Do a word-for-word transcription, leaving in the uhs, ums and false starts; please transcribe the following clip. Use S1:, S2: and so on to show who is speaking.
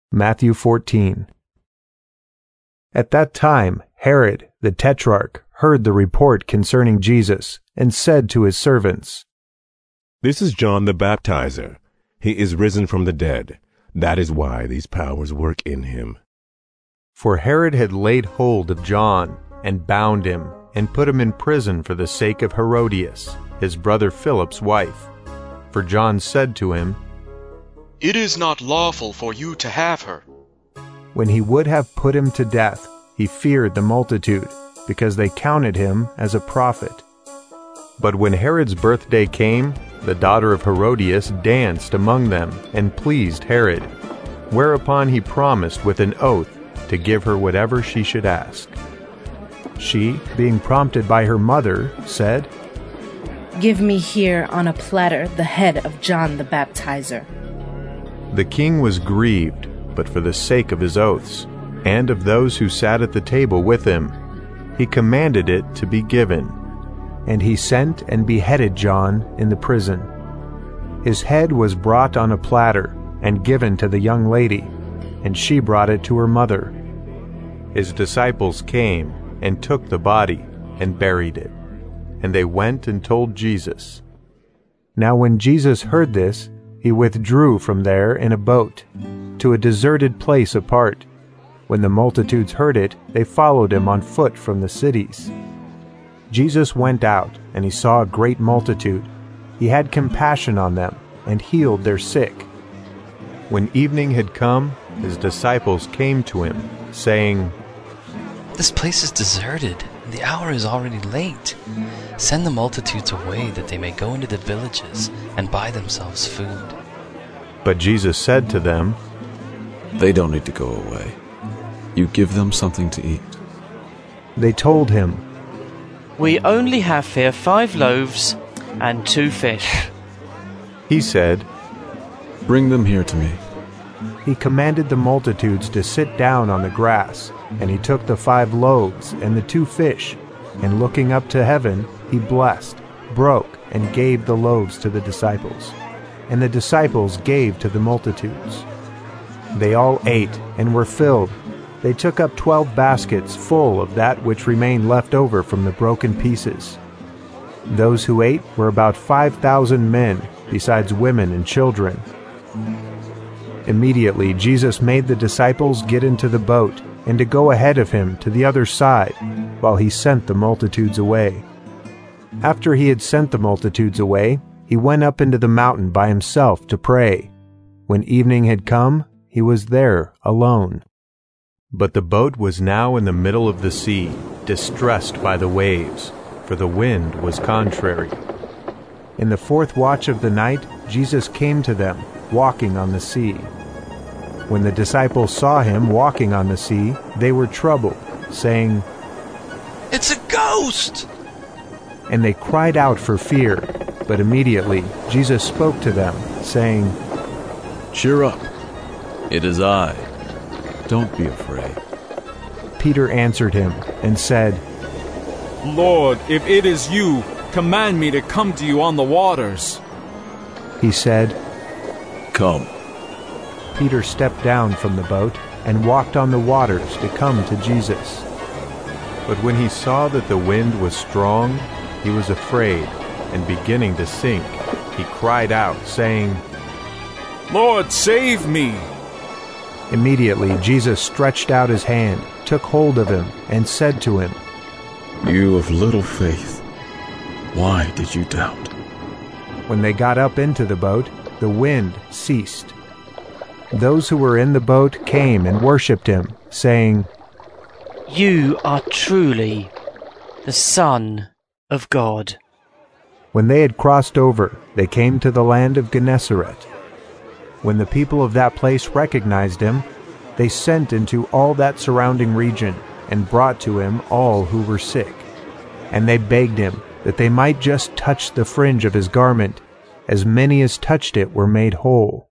S1: Matthew fourteen. At that time Herod the Tetrarch heard the report concerning Jesus, and said to his servants,
S2: "This is John the Baptizer. He is risen from the dead. That is why these powers work in him."
S1: For Herod had laid hold of John, and bound him, and put him in prison for the sake of Herodias, his brother Philip's wife. For John said to him,
S3: "It is not lawful for you to have her."
S1: When he would have put him to death, he feared the multitude, because they counted him as a prophet. But when Herod's birthday came, the daughter of Herodias danced among them, and pleased Herod. Whereupon he promised with an oath to give her whatever she should ask. She, being prompted by her mother, said,
S4: "Give me here on a platter the head of John the Baptizer."
S1: The king was grieved, but for the sake of his oaths, and of those who sat at the table with him, he commanded it to be given. And he sent and beheaded John in the prison. His head was brought on a platter, and given to the young lady, and she brought it to her mother. His disciples came, and took the body, and buried it. And they went and told Jesus. Now when Jesus heard this, he withdrew from there in a boat, to a deserted place apart. When the multitudes heard it, they followed him on foot from the cities. Jesus went out, and he saw a great multitude. He had compassion on them, and healed their sick. When evening had come, his disciples came to him, saying,
S5: "This place is deserted, and the hour is already late. Send the multitudes away, that they may go into the villages and buy themselves food."
S1: But Jesus said to them,
S6: "They don't need to go away. You give them something to eat."
S1: They told him,
S7: "We only have here five loaves and two fish."
S1: He said,
S6: "Bring them here to me."
S1: He commanded the multitudes to sit down on the grass, and he took the five loaves and the two fish, and looking up to heaven, he blessed, broke, and gave the loaves to the disciples, and the disciples gave to the multitudes. They all ate and were filled. They took up twelve baskets full of that which remained left over from the broken pieces. Those who ate were about five thousand men, besides women and children. Immediately Jesus made the disciples get into the boat, and to go ahead of him to the other side, while he sent the multitudes away. After he had sent the multitudes away, he went up into the mountain by himself to pray. When evening had come, he was there alone. But the boat was now in the middle of the sea, distressed by the waves, for the wind was contrary. In the fourth watch of the night, Jesus came to them, walking on the sea. When the disciples saw him walking on the sea, they were troubled, saying,
S5: "It's a ghost!"
S1: And they cried out for fear. But immediately Jesus spoke to them, saying,
S6: "Cheer up. It is I. Don't be afraid."
S1: Peter answered him and said,
S8: "Lord, if it is you, command me to come to you on the waters."
S1: He said,
S6: "Come."
S1: Peter stepped down from the boat and walked on the waters to come to Jesus. But when he saw that the wind was strong, he was afraid, and beginning to sink, he cried out, saying,
S8: "Lord, save me!"
S1: Immediately Jesus stretched out his hand, took hold of him, and said to him,
S6: "You of little faith, why did you doubt?"
S1: When they got up into the boat, the wind ceased. Those who were in the boat came and worshipped him, saying,
S7: "You are truly the Son of God."
S1: When they had crossed over, they came to the land of Gennesaret. When the people of that place recognized him, they sent into all that surrounding region, and brought to him all who were sick. And they begged him that they might just touch the fringe of his garment. As many as touched it were made whole.